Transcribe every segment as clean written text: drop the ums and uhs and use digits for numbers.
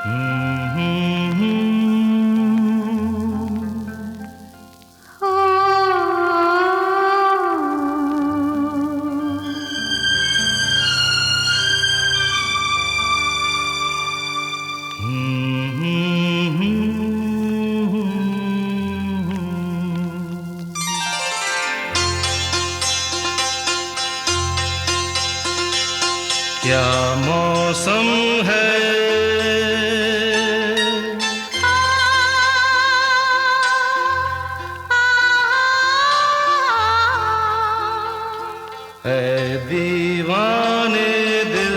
क्या मौसम है, ऐ दीवाने दिल,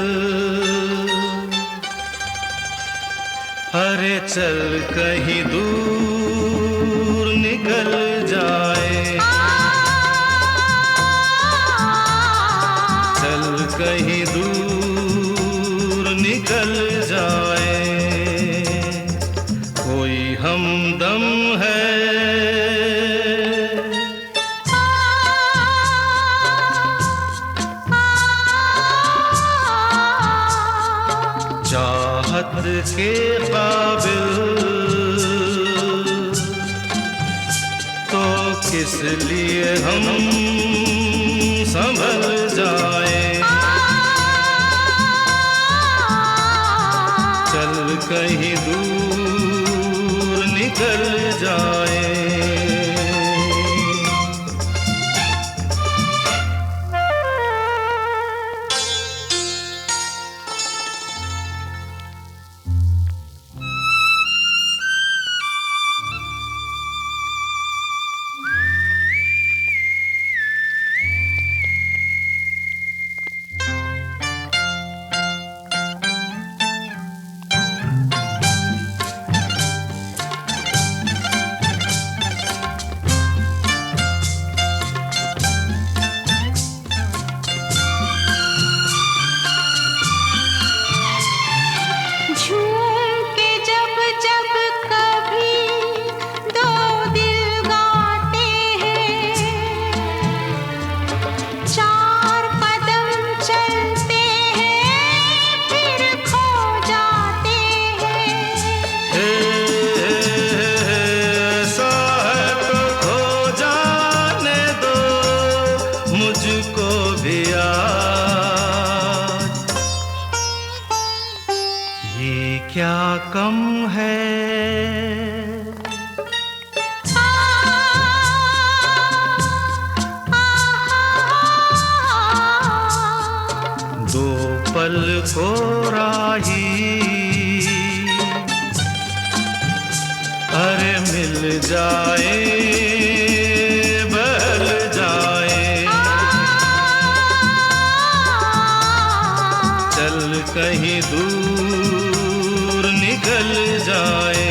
अरे चल कहीं दूर निकल जाए, चल कहीं दूर निकल जाए, कोई हमदम है, चाहत के काबिल तो किस लिए हम संभल जाए, चल कहीं दूर निकल जाए। मुझको भी आज ये क्या कम है, दो पल को राही अरे मिल जाए बहल जाए, चल कहीं दूर निकल जाए।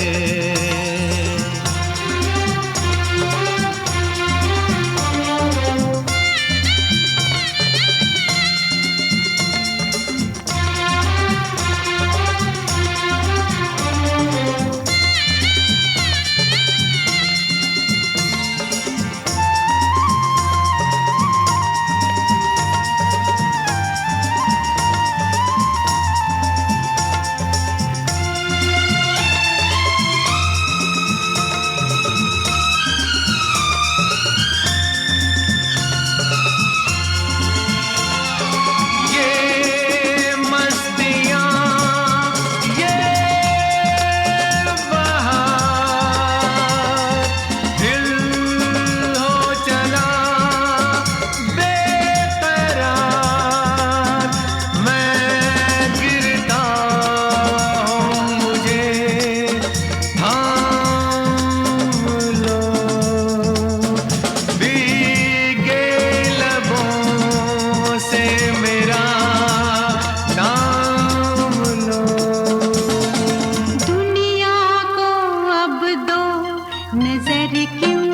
नजर क्यों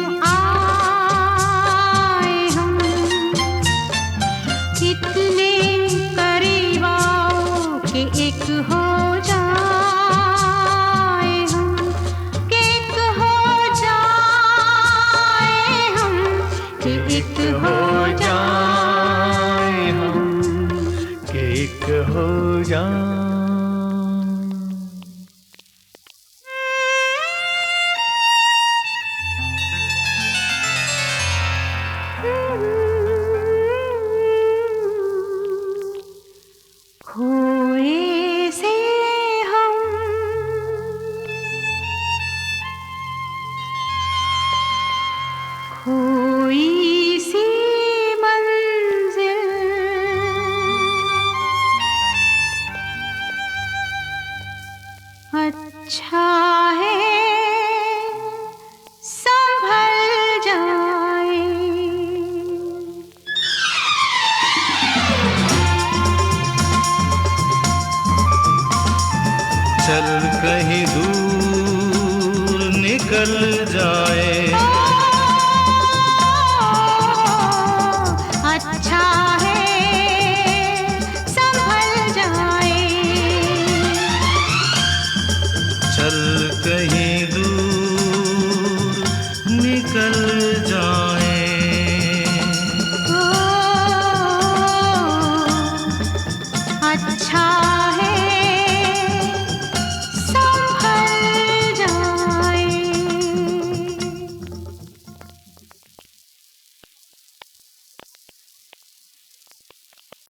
आए हम इतने करीब आओ कि एक हो जाए हम, कि एक हो जाए हम, कि एक हो जाए हम, कि एक हो जाए। अच्छा है संभल जाए। चल कहीं दूर निकल जाए।